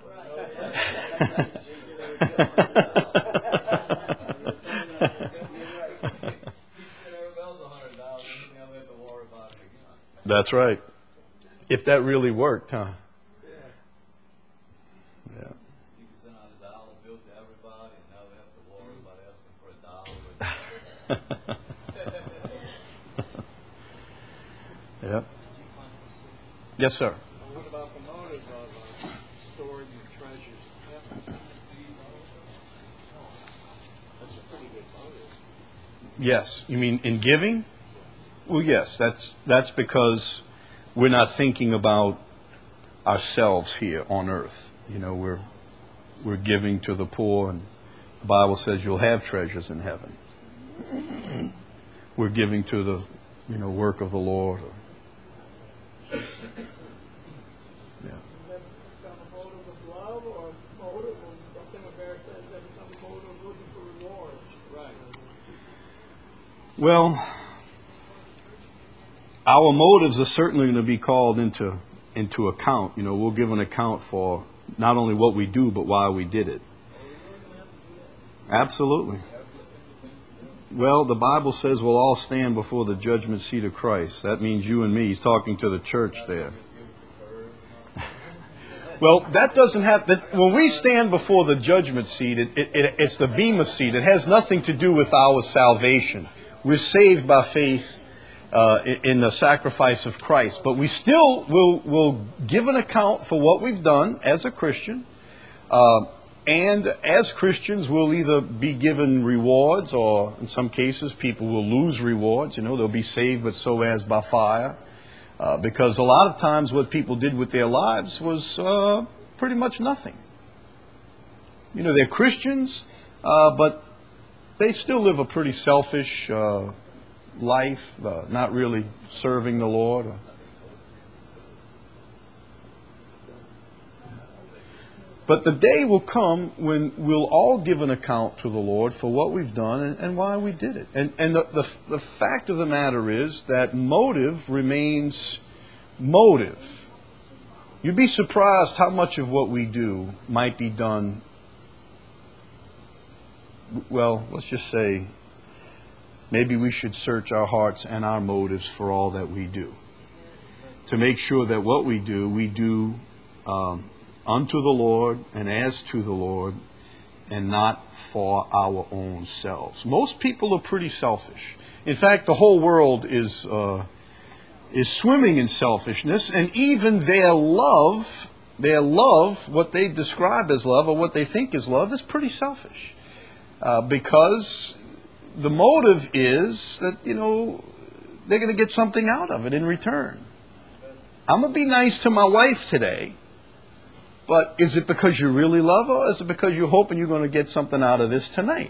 That's right. If that really worked, huh? Yeah. you can send out a dollar bill to everybody and now they have to worry about asking for a dollar. Yeah. Yes, sir. What about the motive of uh, storing your treasures in heaven? That's a pretty good motive. Yes. You mean in giving? Well, yes. That's that's because we're not thinking about ourselves here on earth. You know, we're we're giving to the poor, and the Bible says you'll have treasures in heaven. We're giving to the, you know, work of the Lord. Yeah. Does that become a motive of love or a motive of something where Bear says that becomes a motive of looking for rewards? Right. Well, our motives are certainly going to be called into into account. You know, we'll give an account for not only what we do, but why we did it. Absolutely. Well, the Bible says we'll all stand before the judgment seat of Christ. That means you and me. He's talking to the church there. Well, that doesn't have that. When we stand before the judgment seat, it, it, it, it's the bema seat. It has nothing to do with our salvation. We're saved by faith uh, in, in the sacrifice of Christ, but we still will will give an account for what we've done as a Christian. Uh, And as Christians, we'll either be given rewards, or in some cases, people will lose rewards. You know, they'll be saved, but so as by fire. Uh, because a lot of times what people did with their lives was uh, pretty much nothing. You know, they're Christians, uh, but they still live a pretty selfish uh, life, uh, not really serving the Lord. But the day will come when we'll all give an account to the Lord for what we've done and, and why we did it. And, and the, the, the fact of the matter is that motive remains motive. You'd be surprised how much of what we do might be done, well, let's just say, maybe we should search our hearts and our motives for all that we do. To make sure that what we do, we do um, unto the Lord and as to the Lord, and not for our own selves. Most people are pretty selfish. In fact, the whole world is uh, is swimming in selfishness, and even their love, their love, what they describe as love or what they think is love, is pretty selfish. Uh, because the motive is that, you know, they're going to get something out of it in return. I'm going to be nice to my wife today. But is it because you really love her, or is it because you're hoping you're going to get something out of this tonight?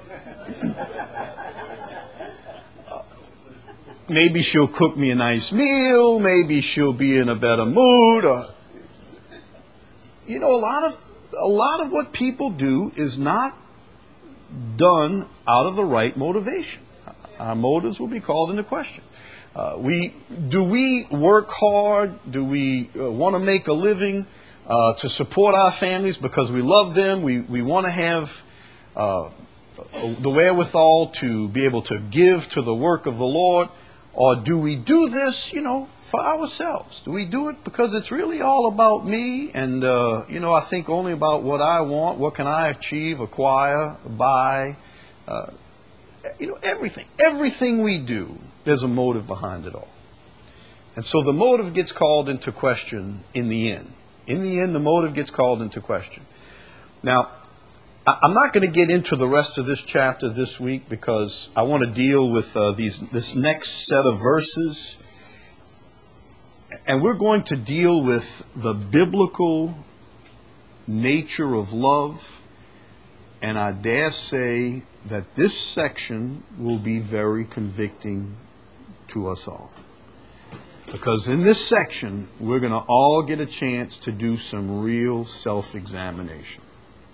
Maybe she'll cook me a nice meal. Maybe she'll be in a better mood. Or you know, a lot of a lot of what people do is not done out of the right motivation. Our motives will be called into question. Uh, we do we work hard? Do we uh, want to make a living uh, to support our families because we love them? We we want to have uh, the wherewithal to be able to give to the work of the Lord, or do we do this, you know, for ourselves? Do we do it because it's really all about me, and uh, you know, I think only about what I want, what can I achieve, acquire, buy, uh, you know, everything. Everything we do, there's a motive behind it all. And so the motive gets called into question in the end. In the end, the motive gets called into question. Now, I'm not going to get into the rest of this chapter this week because I want to deal with uh, these this next set of verses. And we're going to deal with the biblical nature of love. And I dare say that this section will be very convicting to us all. Because in this section, we're going to all get a chance to do some real self-examination.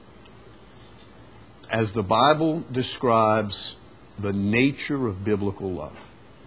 As the Bible describes the nature of biblical love.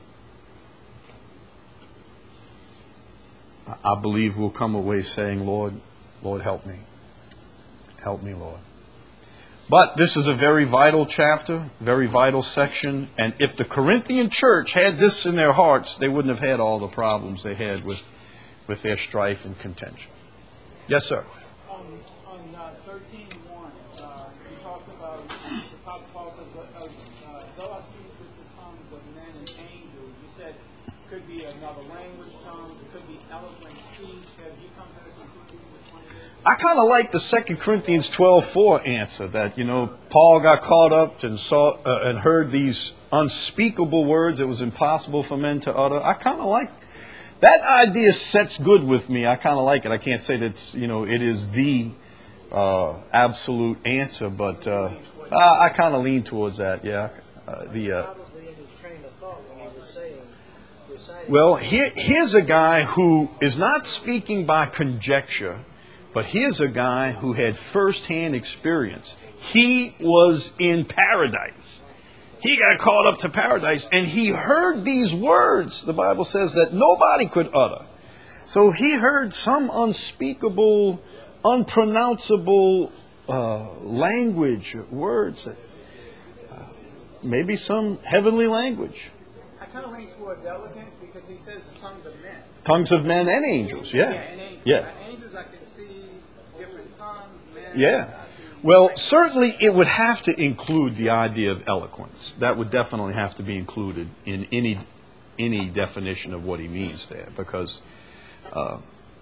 I believe we'll come away saying, Lord, Lord, help me. Help me, Lord. But this is a very vital chapter, very vital section. And if the Corinthian church had this in their hearts, they wouldn't have had all the problems they had with, with their strife and contention. Yes, sir. On, on uh, thirteen one, uh, you talked about the top part of, the- of uh, though I speak with the tongues of men and angels, you said it could be another language tongues, it could be eloquent speech. Have you come to the conclusion which one it is? I kind of like the Second Corinthians twelve four answer that, you know, Paul got caught up and saw uh, and heard these unspeakable words it was impossible for men to utter. I kind of like that idea. Sets good with me. I kind of like it. I can't say that it's, you know, it is the uh, absolute answer, but uh, I, I kind of lean towards that. Yeah, uh, the. Uh, Probably in his train of thought when he was saying, reciting. well, here, here's a guy who is not speaking by conjecture. But here's a guy who had firsthand experience. He was in paradise. He got caught up to paradise, and he heard these words, the Bible says, that nobody could utter. So he heard some unspeakable, unpronounceable uh, language, words, that, uh, maybe some heavenly language. I kind of lean towards eloquence because he says the tongues of men. Tongues of men and angels, yeah. and angels. Yeah. Uh, angels I can see different tongues, men. Yeah. Well, certainly it would have to include the idea of eloquence. That would definitely have to be included in any any definition of what he means there, because uh,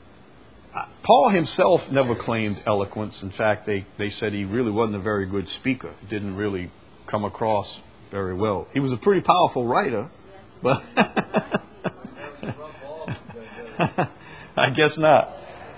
Paul himself never claimed eloquence. In fact, they, they said he really wasn't a very good speaker. Didn't really come across very well. He was a pretty powerful writer, but I guess not.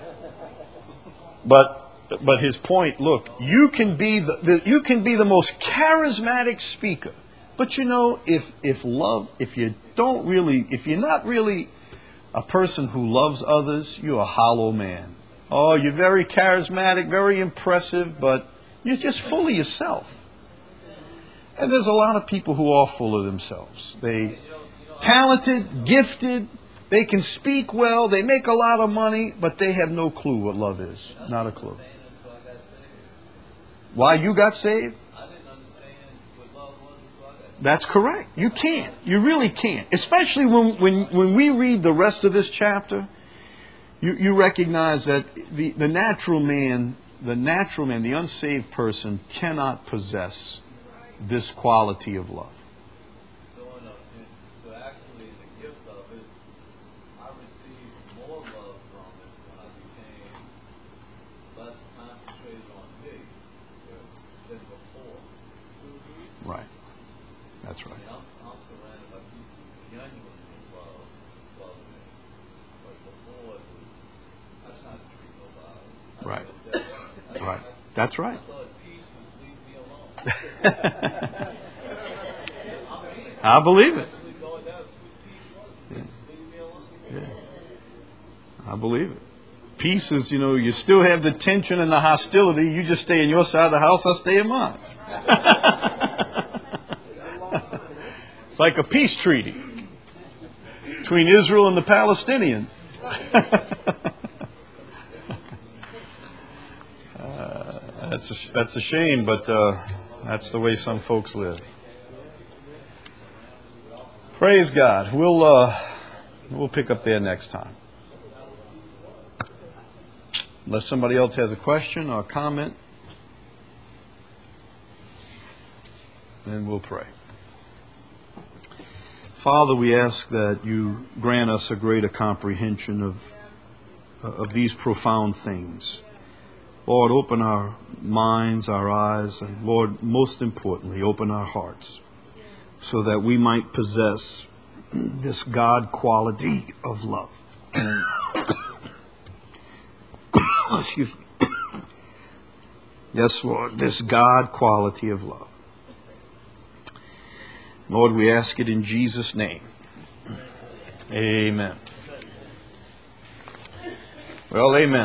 But but his point, look, you can be the, the you can be the most charismatic speaker, but you know, if if love, if you don't really, if you're not really a person who loves others, you're a hollow man. Oh, you're very charismatic, very impressive, but you're just full of yourself. And there's a lot of people who are full of themselves. They talented, gifted, they can speak well, they make a lot of money, but they have no clue what love is. Not a clue. Why you got saved? I didn't understand what love was until I got saved. That's correct. You can't. You really can't. Especially when, when, when we read the rest of this chapter, you, you recognize that the, the natural man, the natural man, the unsaved person cannot possess this quality of love. So, in a, in, so actually, the gift of it, I received more love from it when I became less concentrated on me than before. Right. That's right. I mean, I'm, I'm surrounded by people who genuinely love, love me. But before it was, that's not to treat nobody. I Right. thought that- I- Right. I- That's right. I thought peace was leave me alone. I believe it. Actually, going down, sweet peace was, peace, leave me alone. Yeah. I believe it. peace is, you know, you still have the tension and the hostility. You just stay in your side of the house, I stay in mine. It's like a peace treaty between Israel and the Palestinians. uh, that's, a, that's a shame, but uh, that's the way some folks live. Praise God. We'll, uh, we'll pick up there next time. Unless somebody else has a question or a comment, then we'll pray. Father, we ask that you grant us a greater comprehension of, of these profound things. Lord, open our minds, our eyes, and Lord, most importantly, open our hearts so that we might possess this God quality of love. Excuse me. Yes, Lord, this God quality of love. Lord, we ask it in Jesus' name. Amen. Well, amen.